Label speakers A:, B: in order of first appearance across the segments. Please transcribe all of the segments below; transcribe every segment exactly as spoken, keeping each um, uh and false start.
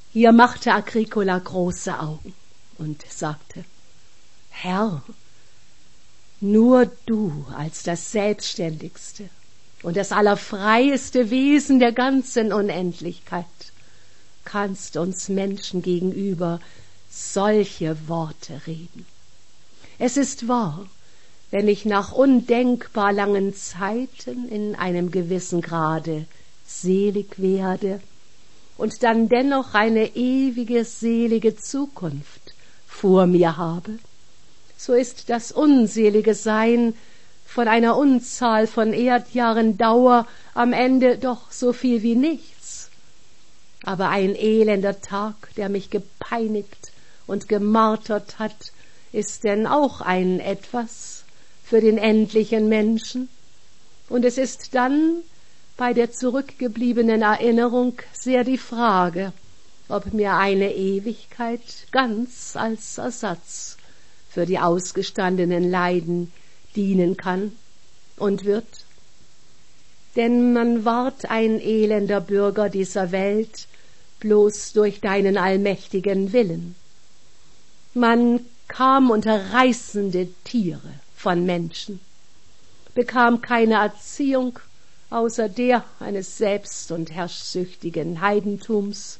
A: Hier machte Agricola große Augen und sagte: Herr, nur du als das selbstständigste und das allerfreieste Wesen der ganzen Unendlichkeit kannst uns Menschen gegenüber solche Worte reden. Es ist wahr, wenn ich nach undenkbar langen Zeiten in einem gewissen Grade selig werde und dann dennoch eine ewige, selige Zukunft vor mir habe, so ist das unselige Sein von einer Unzahl von Erdjahren Dauer am Ende doch so viel wie nichts. Aber ein elender Tag, der mich gepeinigt und gemartert hat, ist denn auch ein Etwas für den endlichen Menschen. Und es ist dann bei der zurückgebliebenen Erinnerung sehr die Frage, ob mir eine Ewigkeit ganz als Ersatz für die ausgestandenen Leiden dienen kann und wird. Denn man ward ein elender Bürger dieser Welt bloß durch deinen allmächtigen Willen. Man kam unter reißende Tiere von Menschen, bekam keine Erziehung außer der eines selbst- und herrschsüchtigen Heidentums,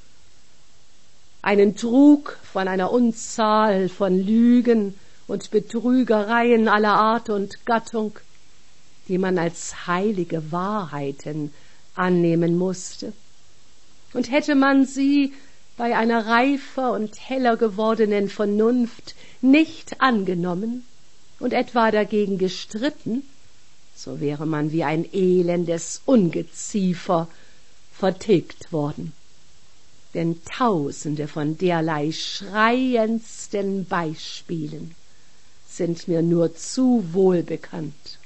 A: einen Trug von einer Unzahl von Lügen und Betrügereien aller Art und Gattung, die man als heilige Wahrheiten annehmen musste. Und hätte man sie bei einer reifer und heller gewordenen Vernunft nicht angenommen und etwa dagegen gestritten, so wäre man wie ein elendes Ungeziefer vertilgt worden. Denn Tausende von derlei schreiendsten Beispielen sind mir nur zu wohl bekannt.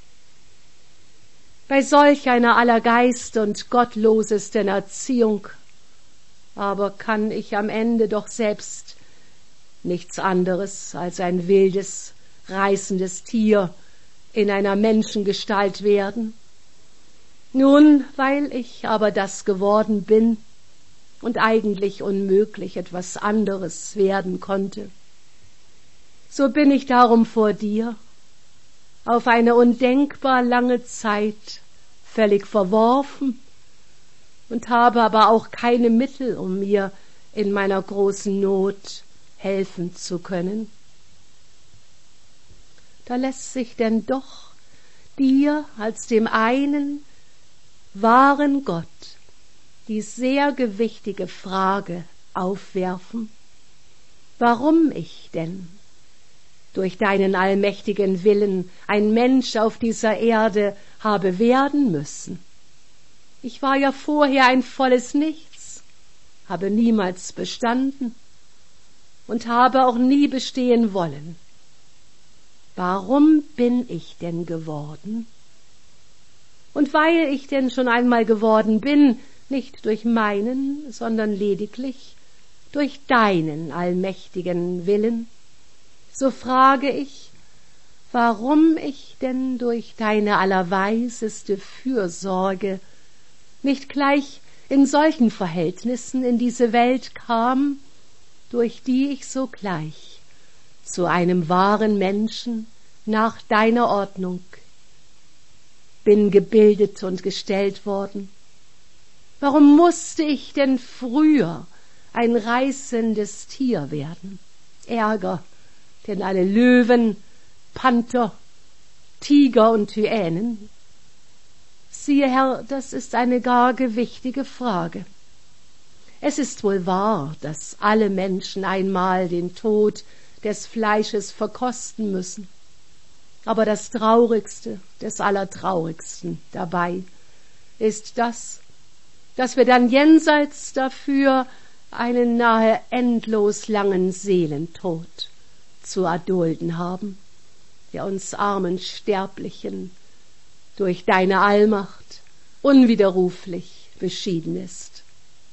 A: Bei solch einer allergeist- und gottlosesten Erziehung aber kann ich am Ende doch selbst nichts anderes als ein wildes, reißendes Tier in einer Menschengestalt werden. Nun, weil ich aber das geworden bin und eigentlich unmöglich etwas anderes werden konnte, so bin ich darum vor dir auf eine undenkbar lange Zeit völlig verworfen und habe aber auch keine Mittel, um mir in meiner großen Not helfen zu können. Da lässt sich denn doch dir als dem einen wahren Gott die sehr gewichtige Frage aufwerfen, warum ich denn durch deinen allmächtigen Willen ein Mensch auf dieser Erde habe werden müssen. Ich war ja vorher ein volles Nichts, habe niemals bestanden und habe auch nie bestehen wollen. Warum bin ich denn geworden? Und weil ich denn schon einmal geworden bin, nicht durch meinen, sondern lediglich durch deinen allmächtigen Willen, so frage ich, warum ich denn durch deine allerweiseste Fürsorge nicht gleich in solchen Verhältnissen in diese Welt kam, durch die ich sogleich zu einem wahren Menschen nach deiner Ordnung bin gebildet und gestellt worden. Warum musste ich denn früher ein reißendes Tier werden? Ärger, denn alle Löwen, Panther, Tiger und Hyänen. Siehe, Herr, das ist eine gar gewichtige Frage. Es ist wohl wahr, dass alle Menschen einmal den Tod des Fleisches verkosten müssen. Aber das Traurigste des Allertraurigsten dabei ist das, dass wir dann jenseits dafür einen nahe endlos langen Seelentod zu erdulden haben, der uns armen Sterblichen durch deine Allmacht unwiderruflich beschieden ist.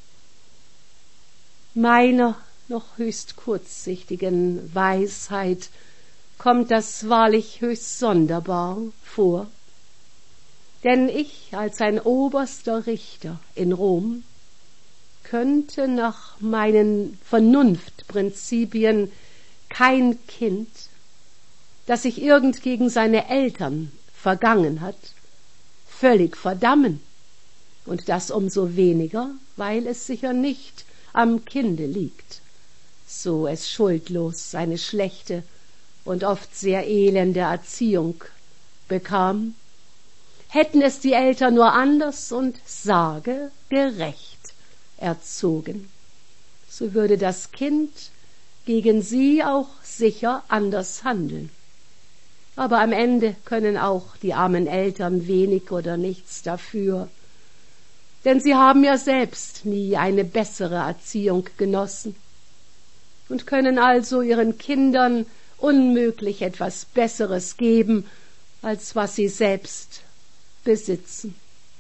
A: Meiner noch höchst kurzsichtigen Weisheit kommt das wahrlich höchst sonderbar vor, denn ich als ein oberster Richter in Rom könnte nach meinen Vernunftprinzipien kein Kind, das sich irgend gegen seine Eltern vergangen hat, völlig verdammen, und das umso weniger, weil es sicher nicht am Kinde liegt, so es schuldlos seine schlechte und oft sehr elende Erziehung bekam. Hätten es die Eltern nur anders und sage gerecht erzogen, so würde das Kind gegen sie auch sicher anders handeln. Aber am Ende können auch die armen Eltern wenig oder nichts dafür, denn sie haben ja selbst nie eine bessere Erziehung genossen und können also ihren Kindern unmöglich etwas Besseres geben, als was sie selbst besitzen.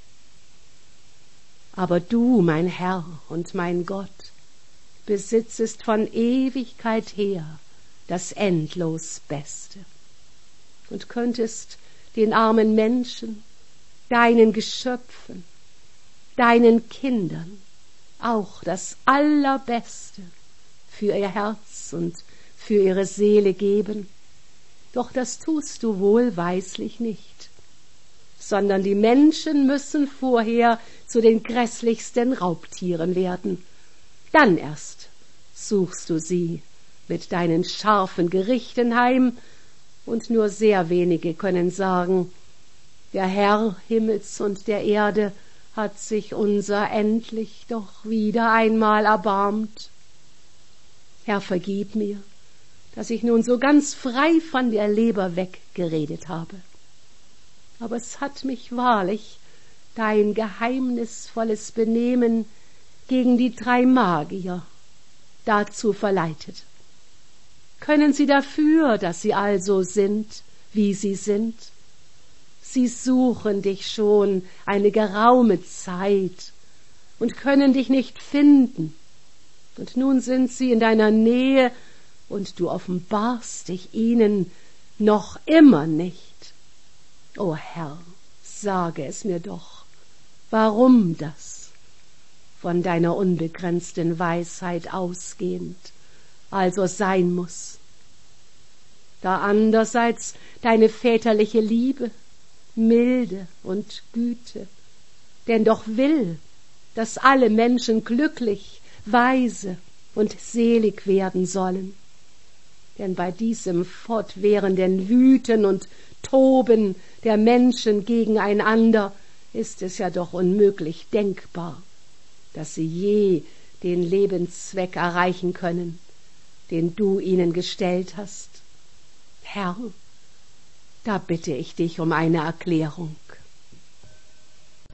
A: Aber du, mein Herr und mein Gott, besitzest von Ewigkeit her das endlos Beste und könntest den armen Menschen, deinen Geschöpfen, deinen Kindern auch das Allerbeste für ihr Herz und für ihre Seele geben. Doch das tust du wohlweislich nicht, sondern die Menschen müssen vorher zu den grässlichsten Raubtieren werden. Dann erst suchst du sie mit deinen scharfen Gerichten heim, und nur sehr wenige können sagen, der Herr Himmels und der Erde hat sich unser endlich doch wieder einmal erbarmt. Herr, vergib mir, dass ich nun so ganz frei von der Leber weggeredet habe. Aber es hat mich wahrlich dein geheimnisvolles Benehmen gegen die drei Magier dazu verleitet. Können sie dafür, dass sie also sind, wie sie sind? Sie suchen dich schon eine geraume Zeit und können dich nicht finden. Und nun sind sie in deiner Nähe und du offenbarst dich ihnen noch immer nicht. O Herr, sage es mir doch, warum das, von deiner unbegrenzten Weisheit ausgehend, also sein muss, da andererseits deine väterliche Liebe, Milde und Güte, denn doch will, dass alle Menschen glücklich, weise und selig werden sollen. Denn bei diesem fortwährenden Wüten und Toben der Menschen gegeneinander ist es ja doch unmöglich denkbar, dass sie je den Lebenszweck erreichen können, den du ihnen gestellt hast. Herr, da bitte ich dich um eine Erklärung.